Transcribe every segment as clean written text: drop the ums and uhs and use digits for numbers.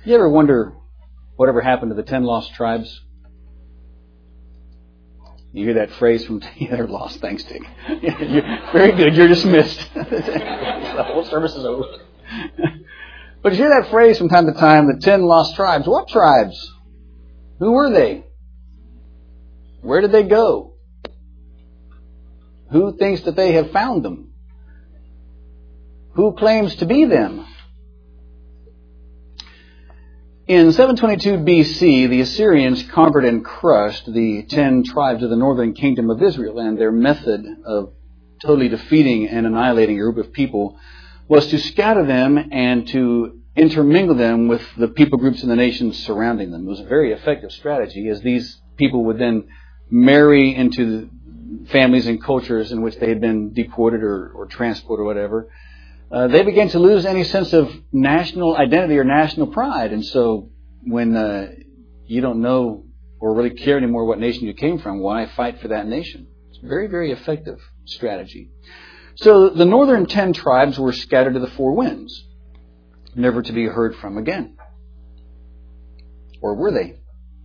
You ever wonder whatever happened to the 10 lost tribes? You hear that phrase from, they're lost, thanks, Dick. Very good, you're dismissed. The whole service is over. But you hear that phrase from time to time, the 10 lost tribes. What tribes? Who were they? Where did they go? Who thinks that they have found them? Who claims to be them? In 722 BC, the Assyrians conquered and crushed the 10 tribes of the northern kingdom of Israel, and their method of totally defeating and annihilating a group of people was to scatter them and to intermingle them with the people groups in the nations surrounding them. It was a very effective strategy, as these people would then marry into families and cultures in which they had been deported or transported or whatever. They began to lose any sense of national identity or national pride. And so when you don't know or really care anymore what nation you came from, why fight for that nation? It's a very, very effective strategy. So the northern 10 tribes were scattered to the four winds, never to be heard from again. Or were they?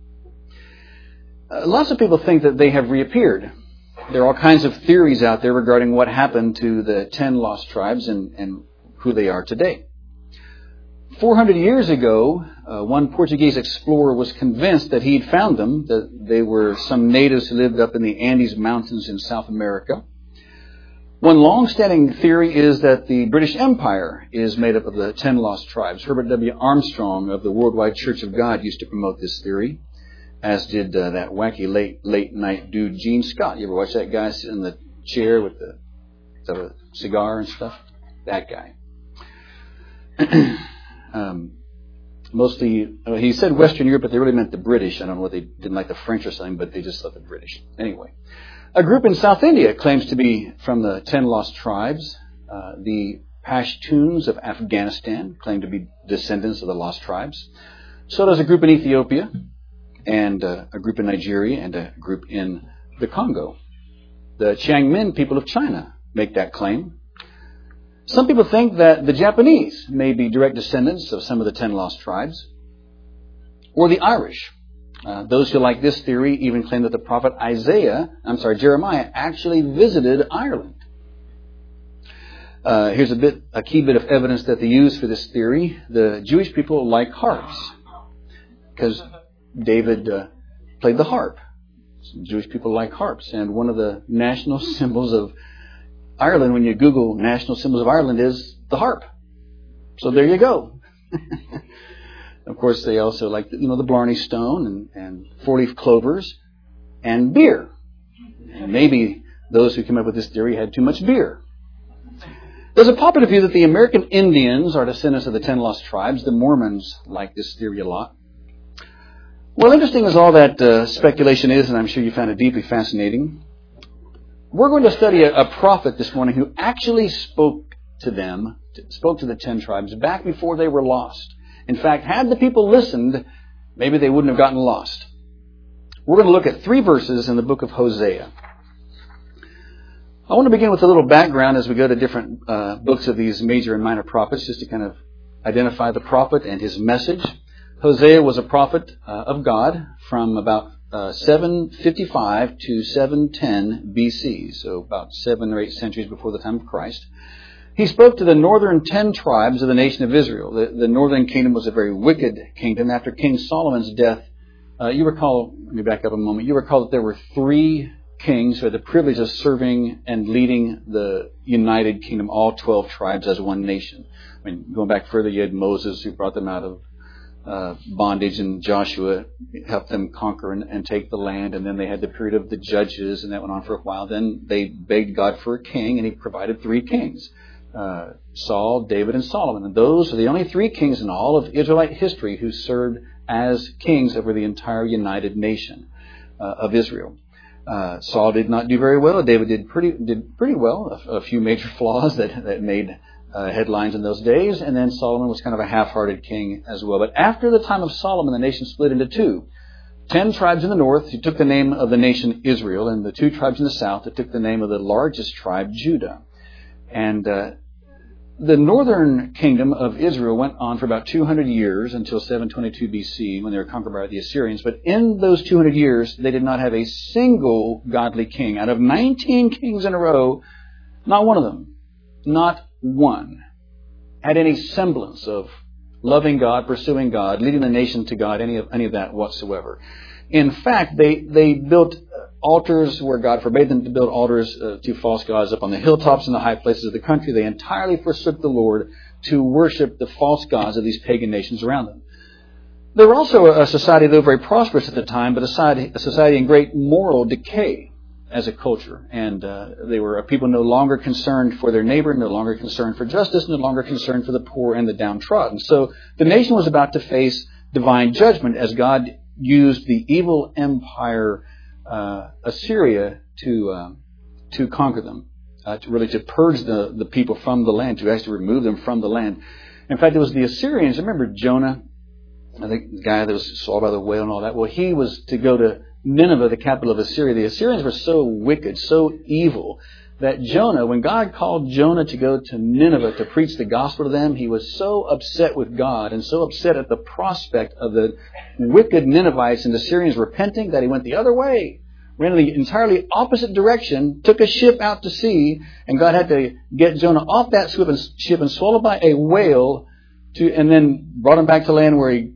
Lots of people think that they have reappeared. There are all kinds of theories out there regarding what happened to the 10 lost tribes and who they are today. 400 years ago, one Portuguese explorer was convinced that he'd found them, that they were some natives who lived up in the Andes Mountains in South America. One long-standing theory is that the British Empire is made up of the 10 lost tribes. Herbert W. Armstrong of the Worldwide Church of God used to promote this theory, as did that wacky late night dude Gene Scott. You ever watch that guy sit in the chair with the cigar and stuff? That guy. Mostly, he said Western Europe, but they really meant the British. I don't know what they didn't like the French or something, but they just thought the British. Anyway, a group in South India claims to be from the 10 lost tribes. The Pashtuns of Afghanistan claim to be descendants of the lost tribes. So does a group in Ethiopia, and a group in Nigeria, and a group in the Congo. The Qiangmin people of China make that claim. Some people think that the Japanese may be direct descendants of some of the 10 lost tribes, or the Irish. Those who like this theory even claim that the prophet Jeremiah actually visited Ireland. Here's a key bit of evidence that they use for this theory. The Jewish people like harps, because David played the harp. Jewish people like harps. And one of the national symbols of Ireland, when you Google national symbols of Ireland, is the harp. So there you go. Of course, they also like the Blarney Stone and four-leaf clovers and beer. And maybe those who came up with this theory had too much beer. There's a popular view that the American Indians are descendants of the 10 lost tribes. The Mormons like this theory a lot. Well, interesting as all that speculation is, and I'm sure you found it deeply fascinating, we're going to study a prophet this morning who actually spoke to the 10 tribes back before they were lost. In fact, had the people listened, maybe they wouldn't have gotten lost. We're going to look at 3 verses in the book of Hosea. I want to begin with a little background as we go to different books of these major and minor prophets, just to kind of identify the prophet and his message. Hosea was a prophet of God from about 755 to 710 BC, so about 7 or 8 centuries before the time of Christ. He spoke to the northern 10 tribes of the nation of Israel. The northern kingdom was a very wicked kingdom. After King Solomon's death, you recall, let me back up a moment, you recall that there were 3 kings who had the privilege of serving and leading the united kingdom, all 12 tribes as one nation. I mean, going back further, you had Moses who brought them out of bondage, and Joshua helped them conquer and take the land, and then they had the period of the judges, and that went on for a while. Then they begged God for a king, and He provided 3 kings, Saul, David, and Solomon. And those are the only 3 kings in all of Israelite history who served as kings over the entire united nation of Israel. Saul did not do very well. David did pretty well. A few major flaws that made headlines in those days, and then Solomon was kind of a half-hearted king as well. But after the time of Solomon, the nation split into 2. 10 tribes in the north who took the name of the nation Israel, and the 2 tribes in the south that took the name of the largest tribe, Judah. And the northern kingdom of Israel went on for about 200 years until 722 BC when they were conquered by the Assyrians. But in those 200 years, they did not have a single godly king. Out of 19 kings in a row, not one of them, not one, had any semblance of loving God, pursuing God, leading the nation to God, any of that whatsoever. In fact, they built altars where God forbade them to build altars to false gods up on the hilltops and the high places of the country. They entirely forsook the Lord to worship the false gods of these pagan nations around them. They were also a society that was very prosperous at the time, but a society in great moral decay as a culture. And they were a people no longer concerned for their neighbor, no longer concerned for justice, no longer concerned for the poor and the downtrodden. So the nation was about to face divine judgment as God used the evil empire Assyria to conquer them, to purge the people from the land, to actually remove them from the land. In fact, it was the Assyrians. Remember Jonah, I think the guy that was swallowed by the whale and all that. Well, he was to go to Nineveh, the capital of Assyria. The Assyrians were so wicked, so evil, that Jonah, when God called Jonah to go to Nineveh to preach the gospel to them, he was so upset with God and so upset at the prospect of the wicked Ninevites and the Assyrians repenting that he went the other way, ran in the entirely opposite direction, took a ship out to sea, and God had to get Jonah off that ship and swallowed by a whale, and then brought him back to land where he,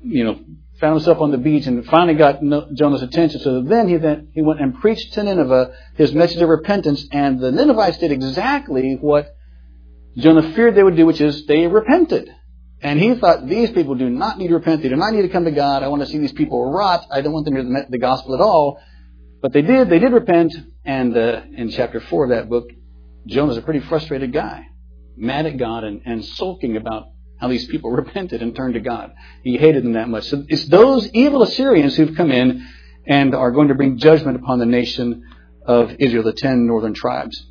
found himself on the beach and finally got Jonah's attention. So then he went and preached to Nineveh his message of repentance, and the Ninevites did exactly what Jonah feared they would do, which is they repented. And he thought, these people do not need to repent. They do not need to come to God. I want to see these people rot. I don't want them to hear the gospel at all. But they did. They did repent. And in chapter 4 of that book, Jonah's a pretty frustrated guy, mad at God and sulking about how these people repented and turned to God. He hated them that much. So it's those evil Assyrians who've come in and are going to bring judgment upon the nation of Israel, the 10 northern tribes.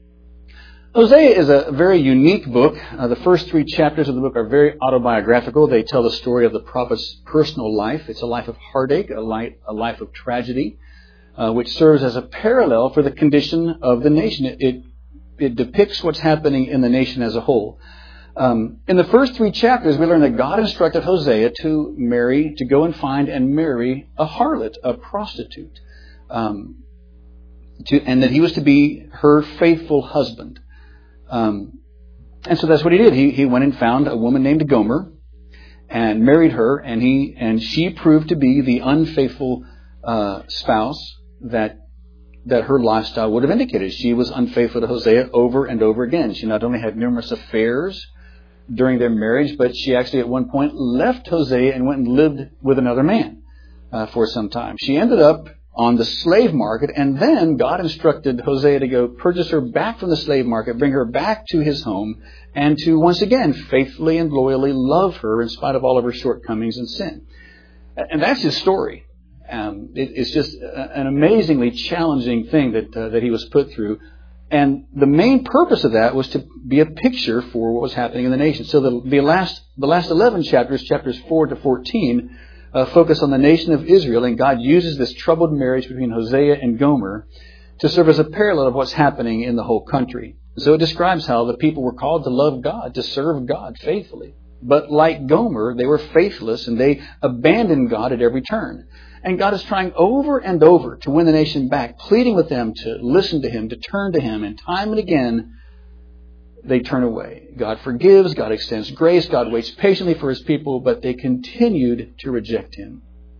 Hosea is a very unique book. The first 3 chapters of the book are very autobiographical. They tell the story of the prophet's personal life. It's a life of heartache, a life of tragedy, which serves as a parallel for the condition of the nation. It depicts what's happening in the nation as a whole. In the first 3 chapters, we learn that God instructed Hosea to go and find and marry a harlot, a prostitute, and that he was to be her faithful husband. And so that's what he did. He went and found a woman named Gomer and married her, and she proved to be the unfaithful spouse that her lifestyle would have indicated. She was unfaithful to Hosea over and over again. She not only had numerous affairs during their marriage, but she actually at one point left Hosea and went and lived with another man for some time. She ended up on the slave market, and then God instructed Hosea to go purchase her back from the slave market, bring her back to his home, and to once again faithfully and loyally love her in spite of all of her shortcomings and sin. And that's his story. It's just an amazingly challenging thing that he was put through. And the main purpose of that was to be a picture for what was happening in the nation. So the last 11 chapters, chapters 4 to 14, focus on the nation of Israel. And God uses this troubled marriage between Hosea and Gomer to serve as a parallel of what's happening in the whole country. So it describes how the people were called to love God, to serve God faithfully. But like Gomer, they were faithless and they abandoned God at every turn. And God is trying over and over to win the nation back, pleading with them to listen to Him, to turn to Him. And time and again, they turn away. God forgives, God extends grace, God waits patiently for His people, but they continued to reject Him.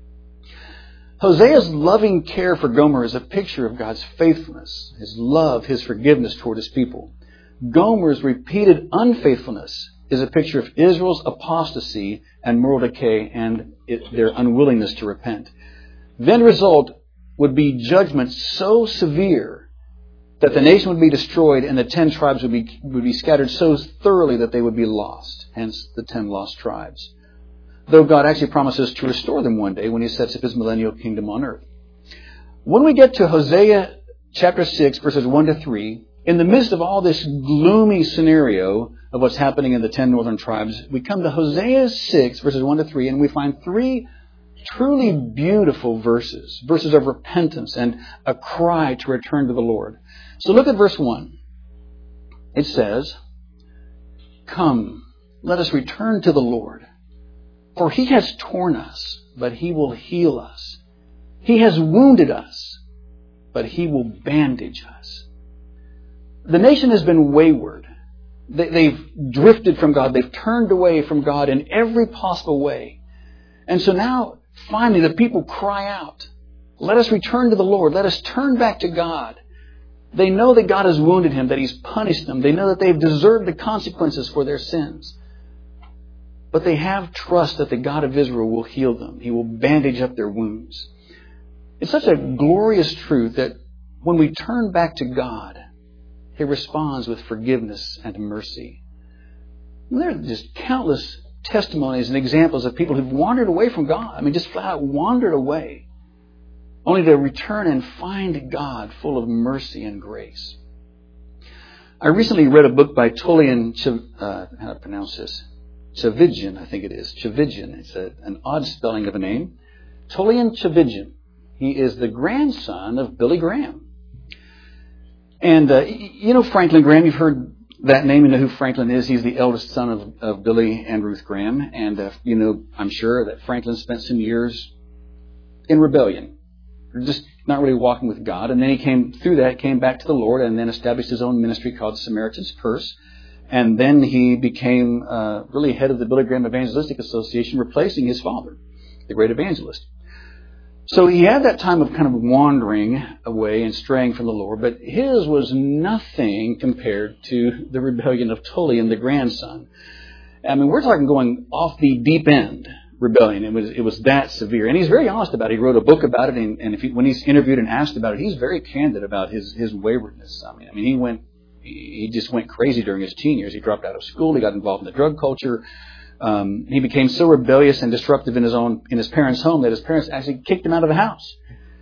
Hosea's loving care for Gomer is a picture of God's faithfulness, His love, His forgiveness toward His people. Gomer's repeated unfaithfulness is a picture of Israel's apostasy and moral decay and their unwillingness to repent. Then the result would be judgment so severe that the nation would be destroyed and the 10 tribes would be scattered so thoroughly that they would be lost. Hence the 10 lost tribes. Though God actually promises to restore them one day when He sets up His millennial kingdom on earth. When we get to Hosea chapter 6, verses 1 to 3, in the midst of all this gloomy scenario of what's happening in the 10 northern tribes, we come to Hosea 6, verses 1 to 3, and we find 3 truly beautiful verses of repentance and a cry to return to the Lord. So look at verse 1. It says, Come, let us return to the Lord. For He has torn us, but He will heal us. He has wounded us, but He will bandage us. The nation has been wayward. They've drifted from God. They've turned away from God in every possible way. And so now, finally, the people cry out, let us return to the Lord. Let us turn back to God. They know that God has wounded him, that He's punished them. They know that they've deserved the consequences for their sins. But they have trust that the God of Israel will heal them. He will bandage up their wounds. It's such a glorious truth that when we turn back to God, He responds with forgiveness and mercy. And there are just countless testimonies and examples of people who've wandered away from God. I mean, just flat out wandered away, only to return and find God full of mercy and grace. I recently read a book by Tullian Tchividjian, I think it is. Tchividjian. It's an odd spelling of a name. Tullian Tchividjian. He is the grandson of Billy Graham. And you know Franklin Graham. You've heard that name. You know who Franklin is. He's the eldest son of Billy and Ruth Graham. And you know, I'm sure that Franklin spent some years in rebellion, just not really walking with God. And then he came back to the Lord, and then established his own ministry called Samaritan's Purse. And then he became really head of the Billy Graham Evangelistic Association, replacing his father, the great evangelist. So he had that time of kind of wandering away and straying from the Lord, but his was nothing compared to the rebellion of Tullian, the grandson. I mean, we're talking going off the deep end rebellion. It was that severe. And he's very honest about it. He wrote a book about it, and when he's interviewed and asked about it, he's very candid about his waywardness. I mean, he just went crazy during his teen years. He dropped out of school. He got involved in the drug culture. He became so rebellious and disruptive in his parents' home that his parents actually kicked him out of the house.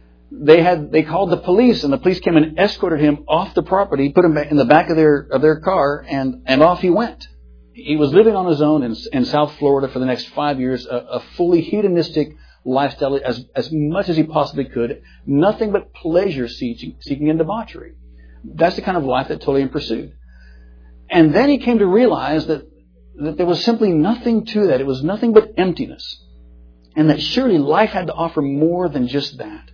They called the police, and the police came and escorted him off the property, put him back in the back of their car, and off he went. He was living on his own in South Florida for the next 5 years, a fully hedonistic lifestyle as much as he possibly could, nothing but pleasure seeking and debauchery. That's the kind of life that Tullian pursued. And then he came to realize that there was simply nothing to that. It was nothing but emptiness. And that surely life had to offer more than just that.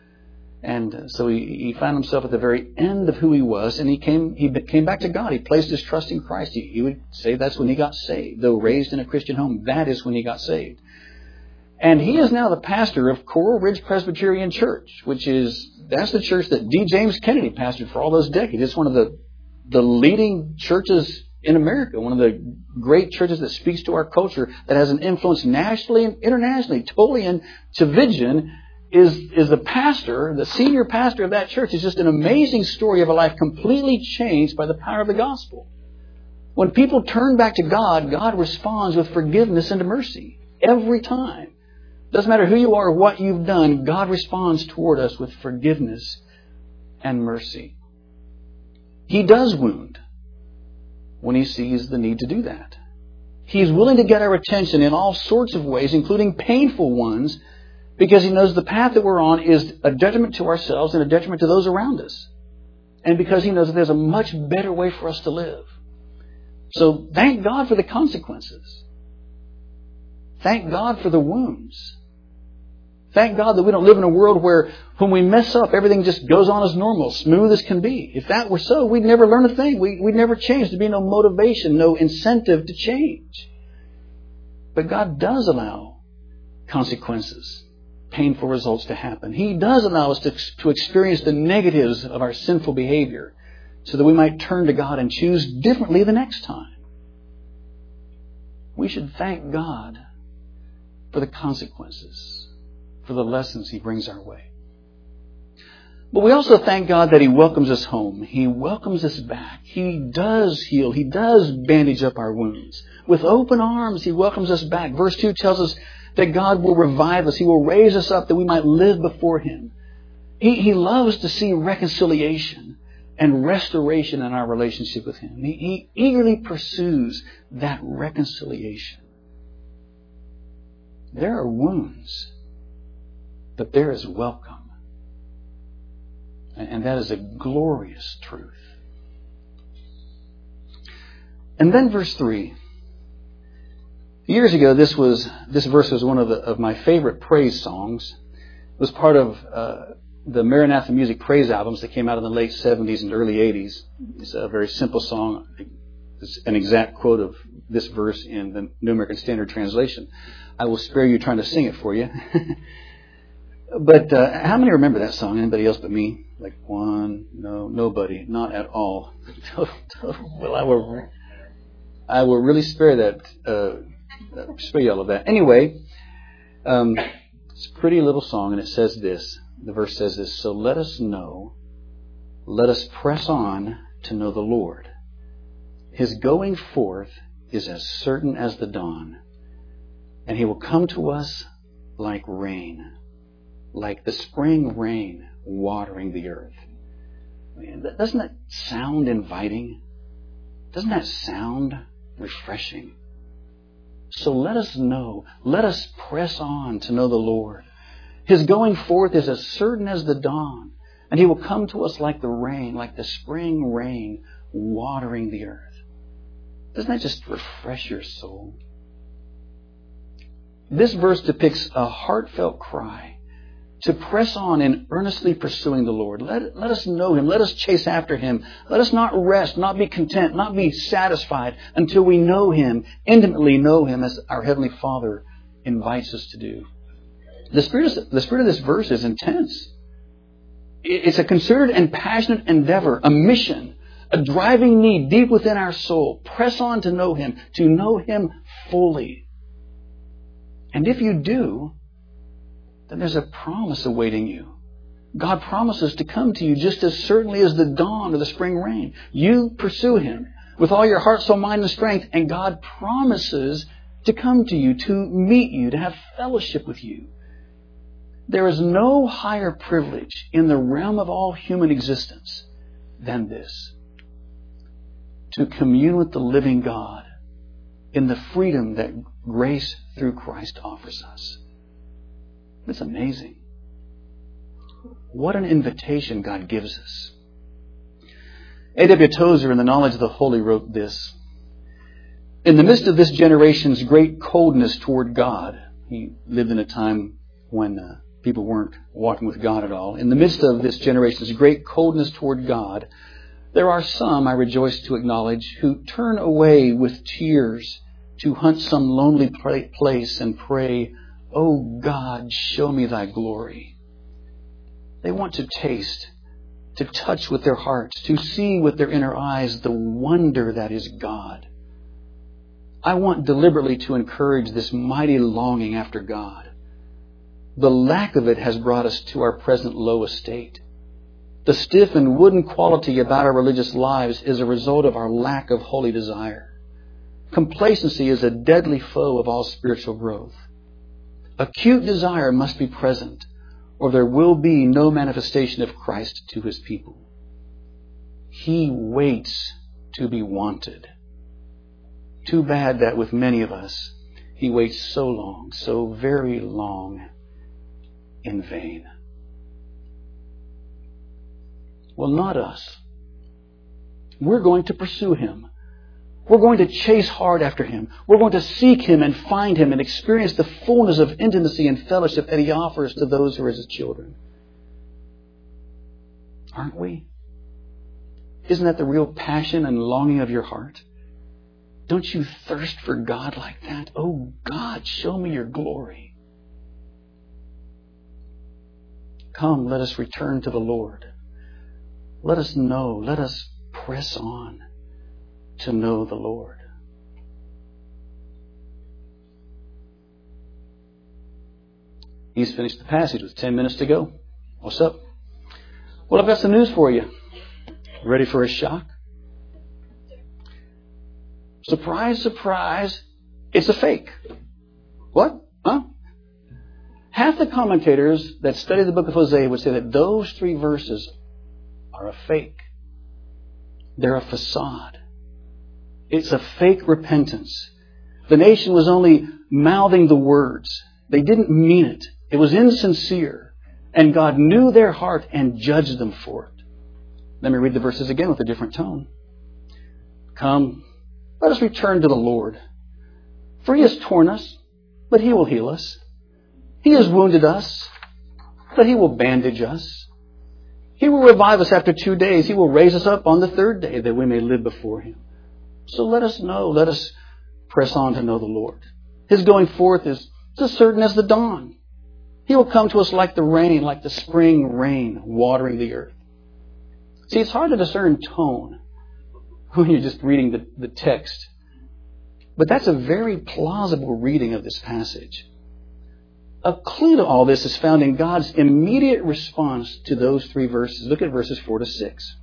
And so he found himself at the very end of who he was, and he came back to God. He placed his trust in Christ. He would say that's when he got saved. Though raised in a Christian home, that is when he got saved. And he is now the pastor of Coral Ridge Presbyterian Church, that's the church that D. James Kennedy pastored for all those decades. It's one of the leading churches in America, one of the great churches that speaks to our culture, that has an influence nationally and internationally. Tullian Tchividjian is the pastor, the senior pastor of that church. It's just an amazing story of a life completely changed by the power of the gospel. When people turn back to God, God responds with forgiveness and mercy every time. Doesn't matter who you are or what you've done, God responds toward us with forgiveness and mercy. He does wound when He sees the need to do that. He's willing to get our attention in all sorts of ways, including painful ones, because He knows the path that we're on is a detriment to ourselves and a detriment to those around us. And because He knows that there's a much better way for us to live. So thank God for the consequences. Thank God for the wounds. Thank God that we don't live in a world where when we mess up, everything just goes on as normal, smooth as can be. If that were so, we'd never learn a thing. We'd never change. There'd be no motivation, no incentive to change. But God does allow consequences, painful results to happen. He does allow us to experience the negatives of our sinful behavior so that we might turn to God and choose differently the next time. We should thank God for the consequences, for the lessons He brings our way. But we also thank God that He welcomes us home. He welcomes us back. He does heal. He does bandage up our wounds. With open arms, He welcomes us back. Verse 2 tells us that God will revive us. He will raise us up that we might live before Him. He loves to see reconciliation and restoration in our relationship with Him. He eagerly pursues that reconciliation. There are wounds, but there is welcome. And that is a glorious truth. And then verse 3. Years ago, this verse was one of my favorite praise songs. It was part of the Maranatha Music Praise albums that came out in the late 70s and early 80s. It's a very simple song. It's an exact quote of this verse in the New American Standard Translation. I will spare you trying to sing it for you. But how many remember that song? Anybody else but me? Like one? No, nobody. Not at all. Well, I will really spare that. Spare you all of that. Anyway, it's a pretty little song, and it says this. The verse says this: so let us press on to know the Lord. His going forth is as certain as the dawn, and He will come to us like rain, like the spring rain watering the earth. Man, doesn't that sound inviting? Doesn't that sound refreshing? So let us press on to know the Lord. His going forth is as certain as the dawn, and He will come to us like the rain, like the spring rain watering the earth. Doesn't that just refresh your soul? This verse depicts a heartfelt cry to press on in earnestly pursuing the Lord. Let us know Him. Let us chase after Him. Let us not rest, not be content, not be satisfied until we know Him, intimately know Him as our Heavenly Father invites us to do. The spirit of this verse is intense. It's a concerted and passionate endeavor, a mission, a driving need deep within our soul. Press on to know Him fully. And if you do, then there's a promise awaiting you. God promises to come to you just as certainly as the dawn or the spring rain. You pursue Him with all your heart, soul, mind, and strength, and God promises to come to you, to meet you, to have fellowship with you. There is no higher privilege in the realm of all human existence than this: to commune with the living God in the freedom that grace through Christ offers us. It's amazing. What an invitation God gives us. A.W. Tozer, in The Knowledge of the Holy, wrote this: in the midst of this generation's great coldness toward God — he lived in a time when people weren't walking with God at all. In the midst of this generation's great coldness toward God, there are some, I rejoice to acknowledge, who turn away with tears to hunt some lonely place and pray, "O God, show me Thy glory." They want to taste, to touch with their hearts, to see with their inner eyes the wonder that is God. I want deliberately to encourage this mighty longing after God. The lack of it has brought us to our present low estate. The stiff and wooden quality about our religious lives is a result of our lack of holy desire. Complacency is a deadly foe of all spiritual growth. Acute desire must be present, or there will be no manifestation of Christ to His people. He waits to be wanted. Too bad that with many of us, He waits so long, so very long, in vain. Well, not us. We're going to pursue Him. We're going to chase hard after Him. We're going to seek Him and find Him and experience the fullness of intimacy and fellowship that He offers to those who are His children. Aren't we? Isn't that the real passion and longing of your heart? Don't you thirst for God like that? Oh God, show me your glory. Come, let us return to the Lord. Let us know, let us press on to know the Lord. He's finished the passage with 10 minutes to go. What's up? Well, I've got some news for you. Ready for a shock? Surprise, surprise, it's a fake. What? Huh? Half the commentators that study the book of Hosea would say that those 3 verses are a fake. They're a facade. It's a fake repentance. The nation was only mouthing the words. They didn't mean it. It was insincere. And God knew their heart and judged them for it. Let me read the verses again with a different tone. Come, let us return to the Lord. For He has torn us, but He will heal us. He has wounded us, but He will bandage us. He will revive us after 2 days. He will raise us up on the 3rd day that we may live before Him. So let us press on to know the Lord. His going forth is as certain as the dawn. He will come to us like the rain, like the spring rain watering the earth. See, it's hard to discern tone when you're just reading the text. But that's a very plausible reading of this passage. A clue to all this is found in God's immediate response to those 3 verses. Look at verses 4 to 6.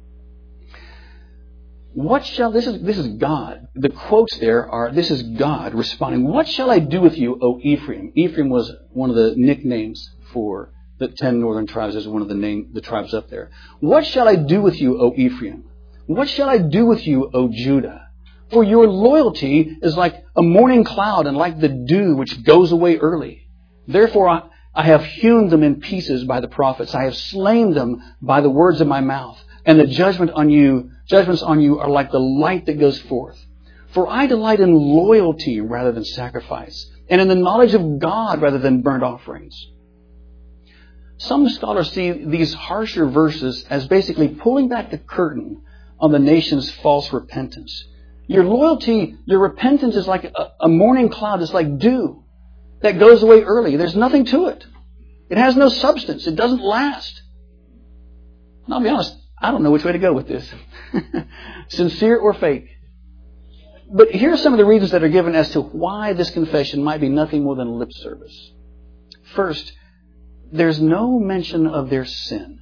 This is God. The quotes there are, this is God responding. What shall I do with you, O Ephraim? Ephraim was one of the nicknames for the 10 northern tribes. Is one of the tribes up there. What shall I do with you, O Ephraim? What shall I do with you, O Judah? For your loyalty is like a morning cloud and like the dew which goes away early. Therefore I have hewn them in pieces by the prophets. I have slain them by the words of my mouth. And the judgments on you are like the light that goes forth. For I delight in loyalty rather than sacrifice, and in the knowledge of God rather than burnt offerings. Some scholars see these harsher verses as basically pulling back the curtain on the nation's false repentance. Your loyalty, your repentance is like a morning cloud. It's like dew that goes away early. There's nothing to it. It has no substance. It doesn't last. And I'll be honest, I don't know which way to go with this. Sincere or fake. But here are some of the reasons that are given as to why this confession might be nothing more than lip service. First, there's no mention of their sin.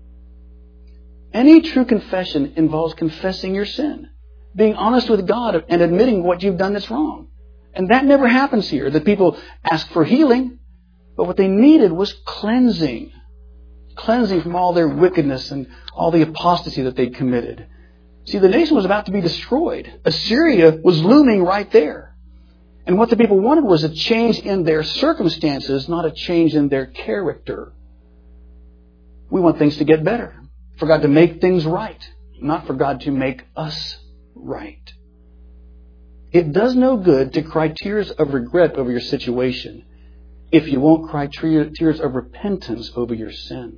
Any true confession involves confessing your sin, being honest with God and admitting what you've done that's wrong. And that never happens here. The people ask for healing, but what they needed was cleansing. Cleansing from all their wickedness and all the apostasy that they'd committed. See, the nation was about to be destroyed. Assyria was looming right there. And what the people wanted was a change in their circumstances, not a change in their character. We want things to get better. For God to make things right, not for God to make us right. It does no good to cry tears of regret over your situation if you won't cry tears of repentance over your sin.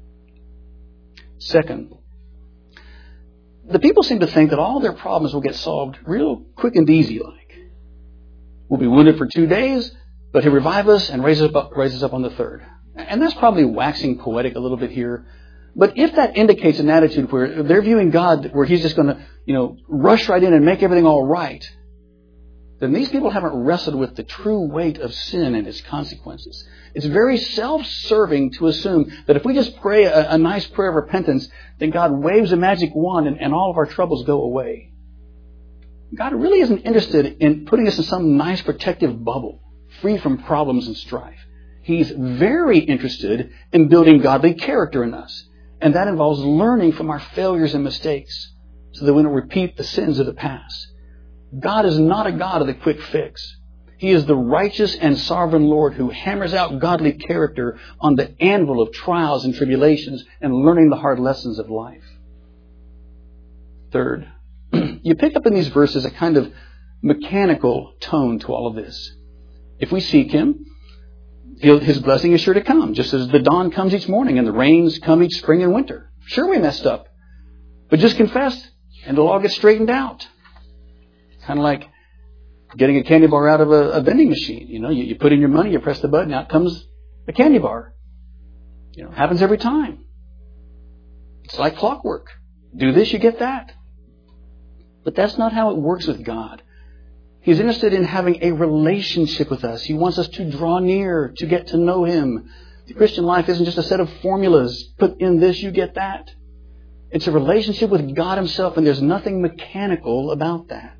Second, the people seem to think that all their problems will get solved real quick and easy like. We'll be wounded for 2 days, but He'll revive us and raise us up on the 3rd. And that's probably waxing poetic a little bit here. But if that indicates an attitude where they're viewing God, where He's just going to, rush right in and make everything all right, then these people haven't wrestled with the true weight of sin and its consequences. It's very self-serving to assume that if we just pray a nice prayer of repentance, then God waves a magic wand and all of our troubles go away. God really isn't interested in putting us in some nice protective bubble, free from problems and strife. He's very interested in building godly character in us. And that involves learning from our failures and mistakes so that we don't repeat the sins of the past. God is not a God of the quick fix. He is the righteous and sovereign Lord who hammers out godly character on the anvil of trials and tribulations and learning the hard lessons of life. Third, you pick up in these verses a kind of mechanical tone to all of this. If we seek Him, His blessing is sure to come, just as the dawn comes each morning and the rains come each spring and winter. Sure, we messed up, but just confess and it'll all get straightened out. Kind of like getting a candy bar out of a vending machine. You put in your money, you press the button, out comes a candy bar. Happens every time. It's like clockwork. Do this, you get that. But that's not how it works with God. He's interested in having a relationship with us. He wants us to draw near, to get to know Him. The Christian life isn't just a set of formulas. Put in this, you get that. It's a relationship with God Himself, and there's nothing mechanical about that.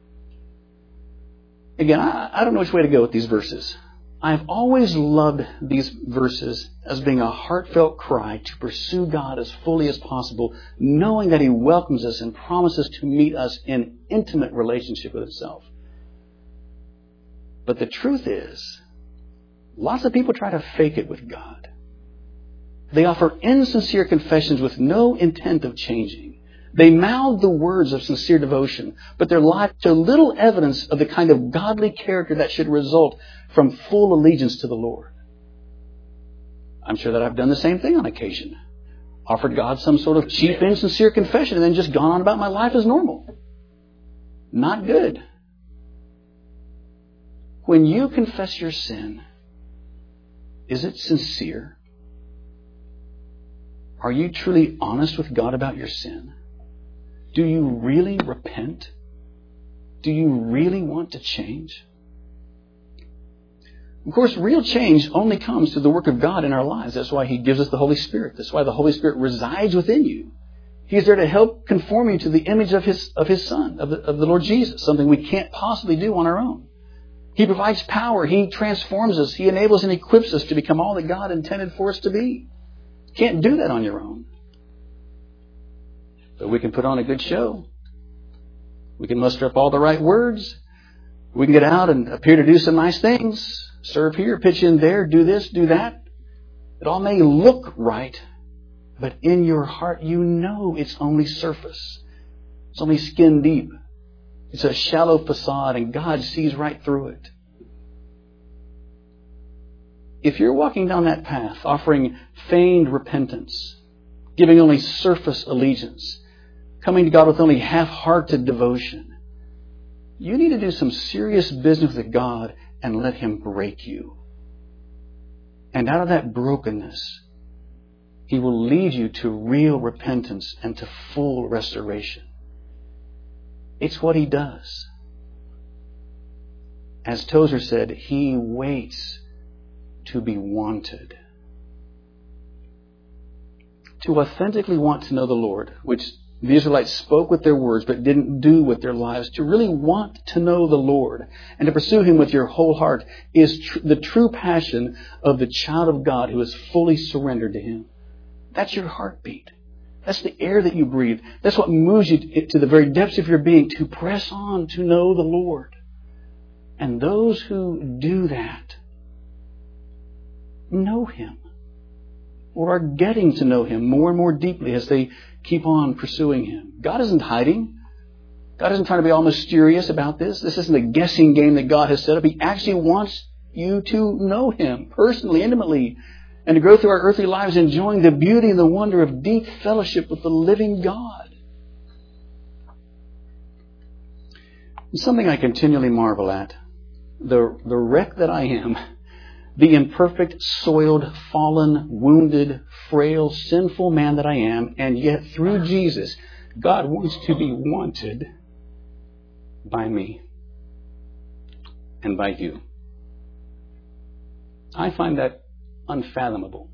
Again, I don't know which way to go with these verses. I've always loved these verses as being a heartfelt cry to pursue God as fully as possible, knowing that He welcomes us and promises to meet us in intimate relationship with Himself. But the truth is, lots of people try to fake it with God. They offer insincere confessions with no intent of changing. They mouthed the words of sincere devotion, but their life showed little evidence of the kind of godly character that should result from full allegiance to the Lord. I'm sure that I've done the same thing on occasion. Offered God some sort of cheap, insincere confession and then just gone on about my life as normal. Not good. When you confess your sin, is it sincere? Are you truly honest with God about your sin? Do you really repent? Do you really want to change? Of course, real change only comes through the work of God in our lives. That's why He gives us the Holy Spirit. That's why the Holy Spirit resides within you. He's there to help conform you to the image of His Son, of the Lord Jesus, something we can't possibly do on our own. He provides power. He transforms us. He enables and equips us to become all that God intended for us to be. You can't do that on your own. But we can put on a good show. We can muster up all the right words. We can get out and appear to do some nice things. Serve here, pitch in there, do this, do that. It all may look right, but in your heart you know it's only surface. It's only skin deep. It's a shallow facade and God sees right through it. If you're walking down that path, offering feigned repentance, giving only surface allegiance, coming to God with only half-hearted devotion, you need to do some serious business with God and let Him break you. And out of that brokenness, He will lead you to real repentance and to full restoration. It's what He does. As Tozer said, He waits to be wanted. To authentically want to know the Lord, which the Israelites spoke with their words but didn't do with their lives, to really want to know the Lord and to pursue Him with your whole heart is the true passion of the child of God who is fully surrendered to Him. That's your heartbeat. That's the air that you breathe. That's what moves you to the very depths of your being to press on to know the Lord. And those who do that know Him, or are getting to know Him more and more deeply as they keep on pursuing Him. God isn't hiding. God isn't trying to be all mysterious about this. This isn't a guessing game that God has set up. He actually wants you to know Him personally, intimately, and to go through our earthly lives enjoying the beauty and the wonder of deep fellowship with the living God. It's something I continually marvel at. The wreck that I am, the imperfect, soiled, fallen, wounded, frail, sinful man that I am, and yet through Jesus, God wants to be wanted by me and by you. I find that unfathomable.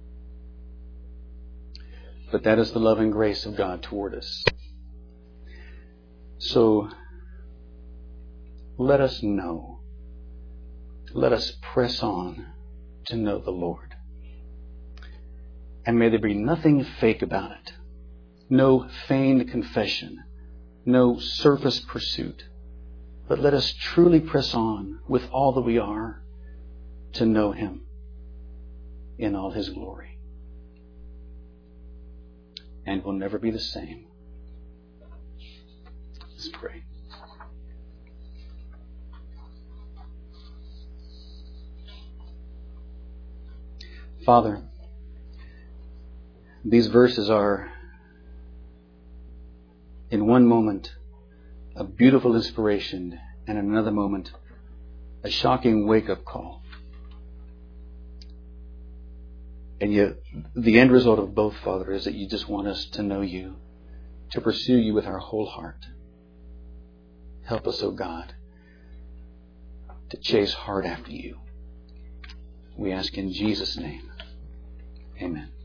But that is the love and grace of God toward us. So, let us know. Let us press on to know the Lord. And may there be nothing fake about it. No feigned confession. No surface pursuit. But let us truly press on with all that we are to know Him in all His glory. And we'll never be the same. Let's pray. Father, these verses are, in one moment, a beautiful inspiration, and in another moment, a shocking wake-up call. And yet, the end result of both, Father, is that you just want us to know you, to pursue you with our whole heart. Help us, O God, to chase hard after you. We ask in Jesus' name. Amen.